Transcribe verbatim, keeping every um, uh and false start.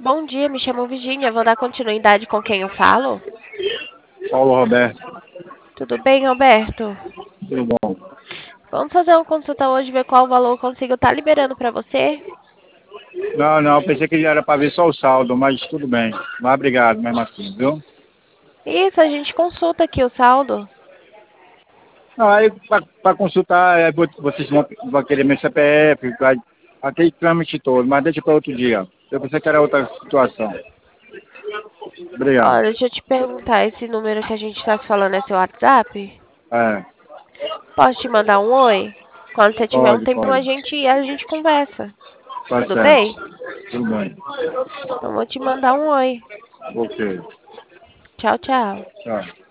Bom dia, me chamo Virgínia. Vou dar continuidade com quem eu falo? Paulo Roberto, Tudo bem, Roberto? tudo bom? Vamos fazer uma consulta hoje, ver qual valor eu consigo estar liberando para você? Não, não, eu pensei que era para ver só o saldo, mas tudo bem. Mas obrigado mesmo assim, viu? Isso, a gente consulta aqui o saldo. Não, aí para consultar, aí vo- vocês vão, vão querer meu C P F, vai, aquele trâmite todo, mas deixa para outro dia. Eu pensei que era outra situação. Obrigado. Olha, deixa eu te perguntar, esse número que a gente está se falando é seu WhatsApp? É, Posso te mandar um oi? Quando você tiver um pode, tempinho, a pode. gente, a gente conversa. Tá Tudo certo. bem? Tudo bem. Então, vou te mandar um oi. Ok. Tchau, tchau. Tchau.